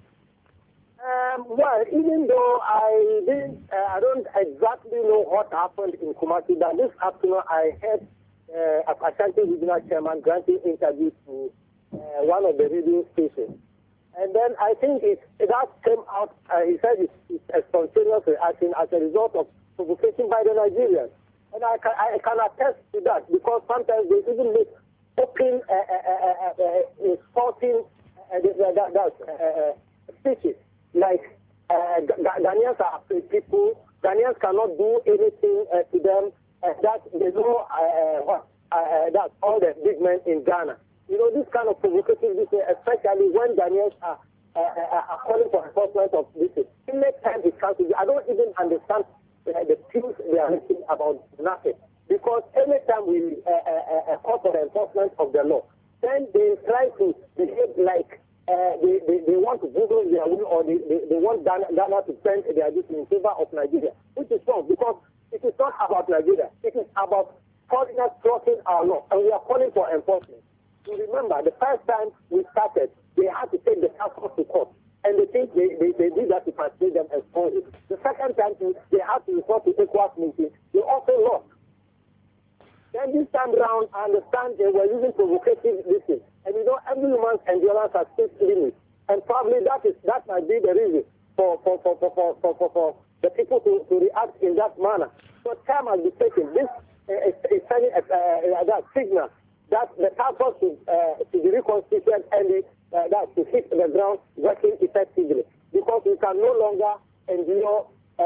S11: Well, even though I don't exactly know what happened in Kumasi, but this afternoon I heard Ashanti Regional Chairman granting interview to one of the radio stations. And then I think that came out, he said it's a spontaneous reaction as a result of provocation by the Nigerians. And I can attest to that because sometimes they even make open insulting species. Like Ghanaians are afraid people. Ghanaians cannot do anything to them. That they know that all the big men in Ghana. You know, this kind of provocative, especially when Ghanaians are calling for enforcement of this. It makes time it comes to. I don't even understand the things they are making about nothing. Because anytime we call for the enforcement of the law, then they try to behave like they want to Google their will, or they want Ghana to send their duty in favor of Nigeria, which is wrong, because it is not about Nigeria. It is about foreigners crossing our law, and we are calling for enforcement. You remember, the first time we started, they had to take the task force to court, and they think they did that to persuade them and spoil it. The second time, they had to report to ECOWAS meeting. They also lost. Then this time around, I understand they were using provocative listening. And you know, every woman's endurance has its limits. And probably that might be the reason for the people to react in that manner. So time has been taken. This is sending that signal that the task force should be reconstituted and that to hit the ground working effectively. Because we can no longer endure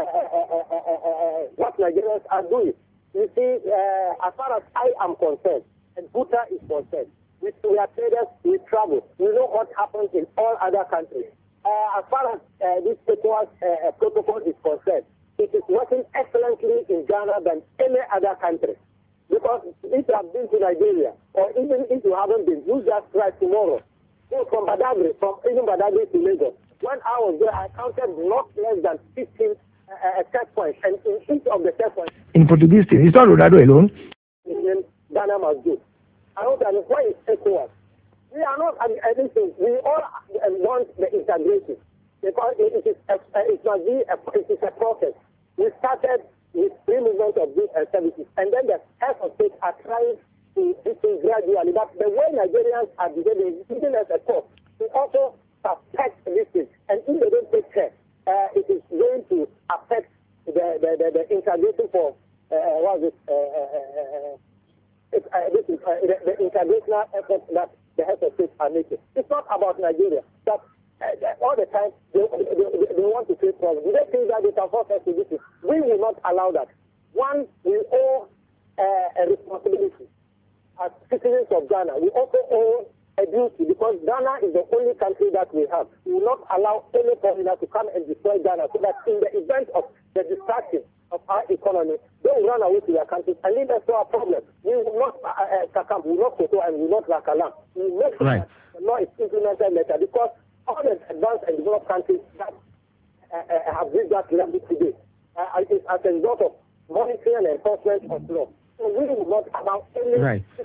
S11: what Nigerians are doing. You see, as far as I am concerned, and Buta is concerned, we are traders, we travel. We know what happens in all other countries. As far as this ECOWAS protocol is concerned, it is working excellently in Ghana than any other country. Because if you have been to Nigeria, or even if you haven't been, you just drive tomorrow. Go from Badagry, even Badagry to Lagos. When I was there, I counted not less than 15 checkpoints, and in each of the checkpoints.
S12: In Portuguese, it's not Ronaldo alone.
S11: Ghana must do. I hope that is why it's ECOWAS. We are not anything. We all want the integration, because it is a process. We started with free movement of goods and services, and then the heads of state are trying to do things gradually. But the way Nigerians are behaving, even as a court, we also affect this thing. And if they don't take care, it is going to affect the integration for the integrational effort that the heads of state are making. It's not about Nigeria. But all the time they want to create problems. They think that they can force us to do this. We will not allow that. One, we owe a responsibility as citizens of Ghana. We also owe a duty, because Ghana is the only country that we have. We will not allow any foreigner to come and destroy Ghana, so that in the event of the destruction of our economy, they will run away to their countries and leave us to our problem. We will not succumb, we will not Koto, and we will not Rakalam. We will make sure that the law is implemented later, because all the advanced and developed countries that have reached that level today it is as a result of monitoring and enforcement of law. So we will not allow any...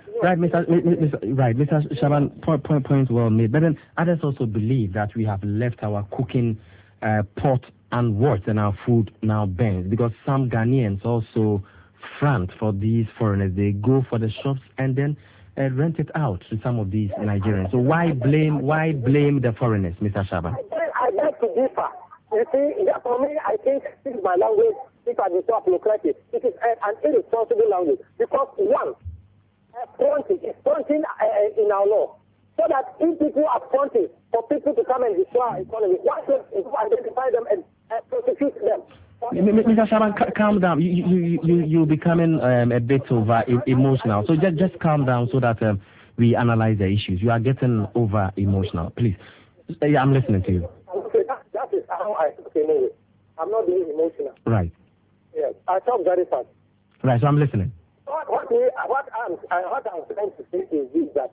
S11: Mr.
S7: Shaban, point well made. But then others also believe that we have left our cooking pot unwashed and our food now burns, because some Ghanaians also front for these foreigners. They go for the shops and then rent it out to some of these Nigerians. So why blame the foreigners, Mr. Shaban?
S11: I beg to differ. You see, for me, I think this is my language. If I be so apologetic, it is an irresponsible language, because one, fronting is fronting in our law, so that if people are fronting for people to come and destroy our economy, why should we identify them and prosecute them?
S7: Mr. Shaban, calm down. You're becoming a bit over emotional. So just calm down so that we analyze the issues. You are getting over emotional. Please, I'm listening to you.
S11: Okay, that is how I anyway. I'm not being emotional.
S7: Right.
S11: Yes, I talk very fast.
S7: Right, so I'm listening.
S11: What I'm trying to say is this, that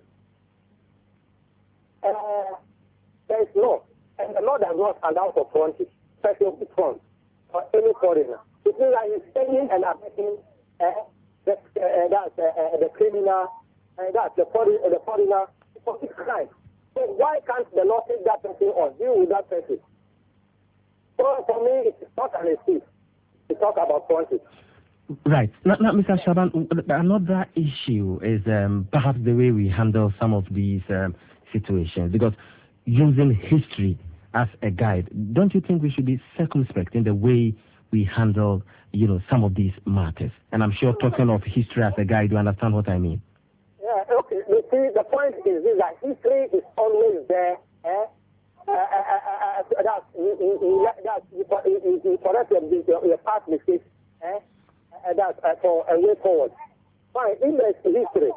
S11: there is law, and the law does not allow for frontage, special front, for any foreigner. It means that he's staying and affecting the criminal, that's the foreigner for his crime. So why can't the law take that person or deal with that person? So for me, it's not an excuse to talk about frontage.
S7: Right. Now, Mr. Shaban, another issue is perhaps the way we handle some of these situations, because using history as a guide, don't you think we should be circumspect in the way we handle, some of these matters? And I'm sure talking of history as a guide, you understand what I mean?
S11: Yeah, okay. You see, the point is this, that history is always there corrected your past mistakes. That's for a way forward. Fine, in the history,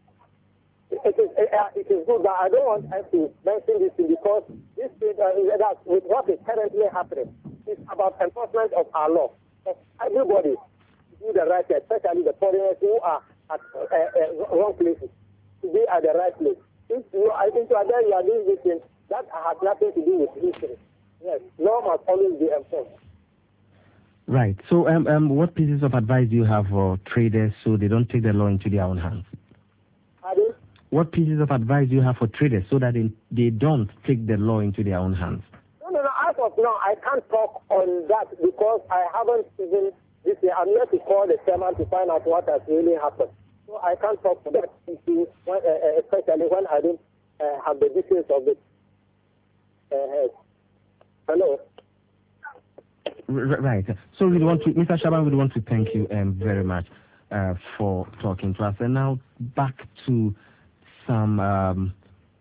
S11: it is good, but I don't want us to mention this thing because this thing that with what is currently happening is about enforcement of our law. Everybody do the right thing, especially the foreigners who are at wrong places, to be at the right place. If you, I think you are there, you are doing this thing, that has nothing to do with history. Yes, law must always be enforced.
S7: Right. So, what pieces of advice do you have for traders so they don't take the law into their own hands?
S11: Pardon?
S7: What pieces of advice do you have for traders so that they don't take the law into their own hands?
S11: No. As of now, I can't talk on that because I haven't even this year. I'm yet to call the chairman to find out what has really happened. So I can't talk to that issue, especially when I don't have the details of it. Hello.
S7: Right. So we want to, Mr. Shaban, we want to thank you very much for talking to us. And now back to some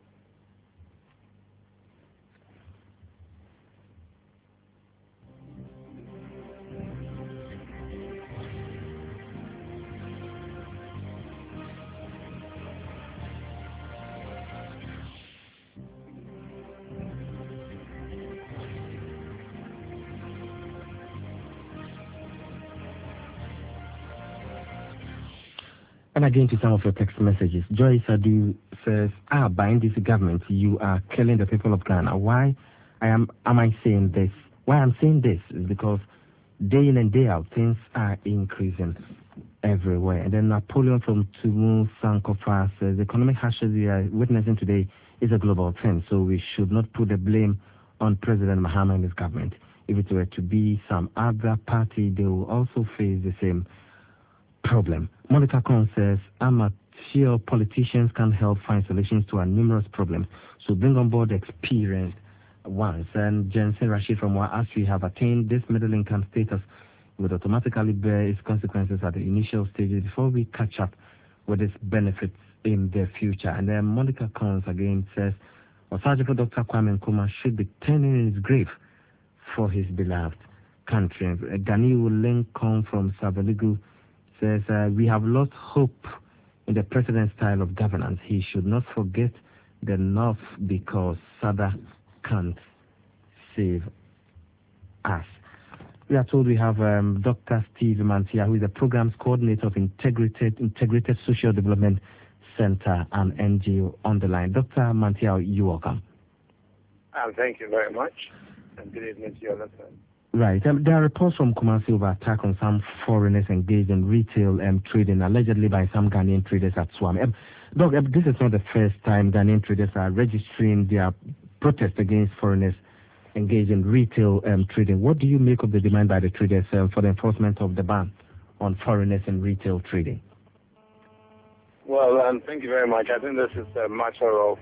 S7: and again to some of your text messages. Joyce Adu says, by this government, you are killing the people of Ghana. Why am I saying this? Why I'm saying this is because day in and day out, things are increasing everywhere. And then Napoleon from Tumu Sankofa says, the economic hardship we are witnessing today is a global trend, so we should not put the blame on President Mahama and his government. If it were to be some other party, they will also face the same problem. Monica Kong says, I'm sure politicians can help find solutions to our numerous problems, so bring on board the experienced ones. And Jensen Rashid from as we have attained this middle income status, would automatically bear its consequences at the initial stages before we catch up with its benefits in the future. And then Monica Kong again says, Osajifo Dr. Kwame Nkrumah should be turning in his grave for his beloved country. Daniel Lincoln from Sabaligu says, we have lost hope in the president's style of governance. He should not forget the North because Sada can't save us. We are told we have Dr. Steve Mantia, who is the programs coordinator of Integrated Social Development Center and NGO on the line. Dr. Mantia, you're welcome.
S13: Thank you very much, and good evening to your listeners.
S7: Right. There are reports from Kumasi of attack on some foreigners engaged in retail trading, allegedly by some Ghanaian traders at Swami. Doc, this is not the first time Ghanaian traders are registering their protest against foreigners engaged in retail trading. What do you make of the demand by the traders for the enforcement of the ban on foreigners in retail trading?
S13: Well, thank you very much. I think this is a matter of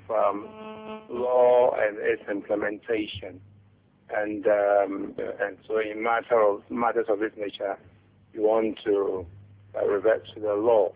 S13: law and its implementation. And so in matters of this nature, you want to revert to the law.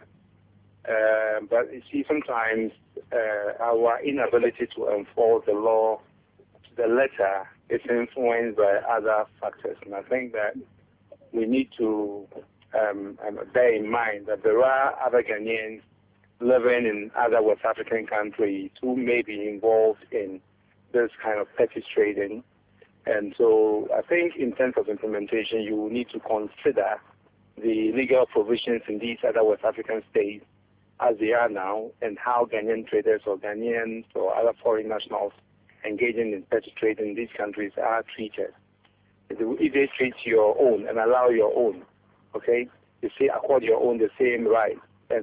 S13: But you see, sometimes our inability to enforce the law to the letter is influenced by other factors. And I think that we need to bear in mind that there are other Ghanaians living in other West African countries who may be involved in this kind of petty trading. And so I think in terms of implementation, you will need to consider the legal provisions in these other West African states as they are now, and how Ghanaian traders or Ghanaians or other foreign nationals engaging in petty trade in these countries are treated. If they treat your own and allow your own, okay, you say accord your own the same rights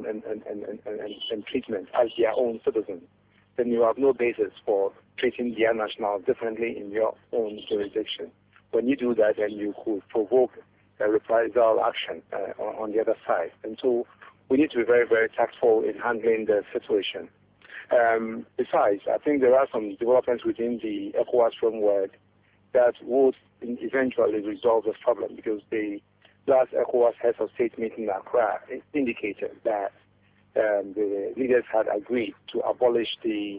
S13: and treatment as their own citizens, then you have no basis for treating their nationals differently in your own jurisdiction. When you do that, then you could provoke a reprisal action on the other side. And so we need to be very, very tactful in handling the situation. Besides, I think there are some developments within the ECOWAS framework that would eventually resolve this problem, because the last ECOWAS heads of state meeting in Accra indicated that the leaders had agreed to abolish the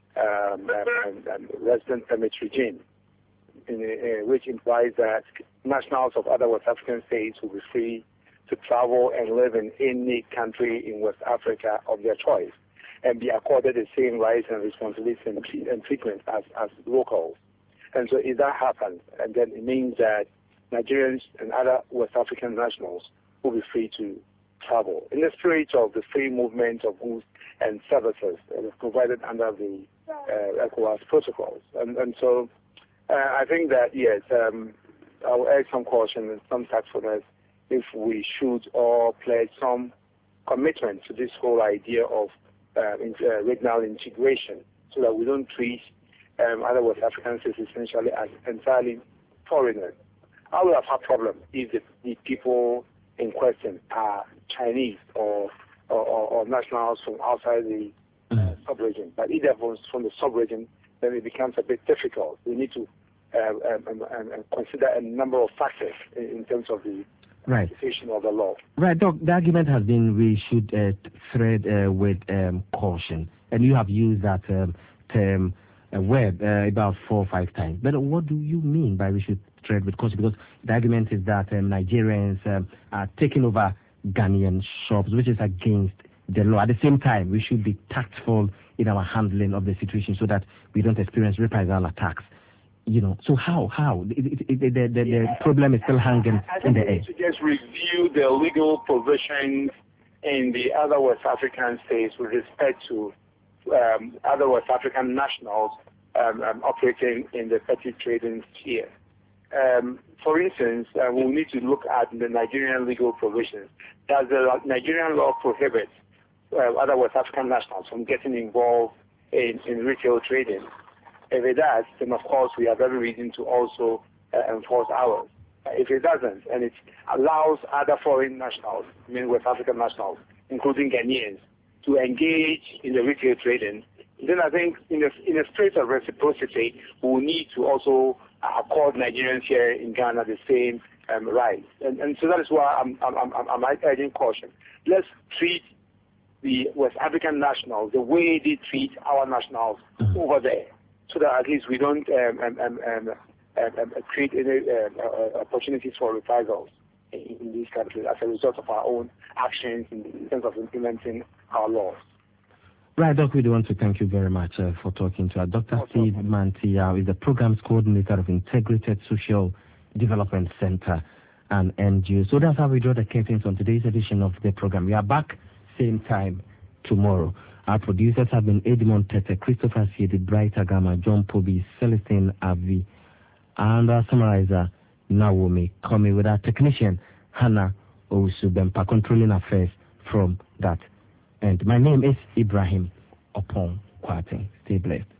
S13: resident permit regime, which implies that nationals of other West African states will be free to travel and live in any country in West Africa of their choice and be accorded the same rights and responsibilities and treatment as locals. And so if that happens, and then it means that Nigerians and other West African nationals will be free to travel in the spirit of the free movement of goods and services provided under the ECOWAS protocols. And so I think that, yes, I will add some caution and some tactfulness if we should all pledge some commitment to this whole idea of regional integration so that we don't treat other West African states essentially as entirely foreigners. I would have had a problem if the people in question are Chinese or nationals from outside the sub-region. But if they're from the sub-region, then it becomes a bit difficult. We need to consider a number of factors in terms of the application of the law.
S7: Right, Doc, the argument has been we should tread with caution. And you have used that term word about 4 or 5 times. But what do you mean by we should tread with caution? Because the argument is that Nigerians are taking over Ghanaian shops, which is against the law. At the same time, we should be tactful in our handling of the situation so that we don't experience reprisal attacks. You know, so how? The problem is still hanging in the air.
S13: I think we should just review the legal provisions in the other West African states with respect to other West African nationals operating in the petty trading sphere. For instance, we need to look at the Nigerian legal provisions. Does the Nigerian law prohibit other West African nationals from getting involved in retail trading? If it does, then of course we have every reason to also enforce ours. If it doesn't, and it allows other foreign nationals, I mean West African nationals, including Ghanaians, to engage in the retail trading, then I think in a spirit of reciprocity, we will need to also accord Nigerians here in Ghana the same rights. And so that is why I'm urging caution. Let's treat the West African nationals the way they treat our nationals over there, so that at least we don't create any opportunities for reprisals in these countries as a result of our own actions in terms of implementing our laws.
S7: Right, Doc, we do want to thank you very much for talking to us. Dr. Steve Mantia is the Programs Coordinator of Integrated Social Development Center and NGO. So that's how we draw the curtains on today's edition of the program. We are back same time tomorrow. Our producers have been Edmond Tete, Christopher Siedi, Bright Agama, John Pobi, Celestine Avi, and our summarizer, Naomi, coming with our technician, Hannah Ousubempa, controlling affairs from that. And my name is Ibrahim Opon Kwate. Stay blessed.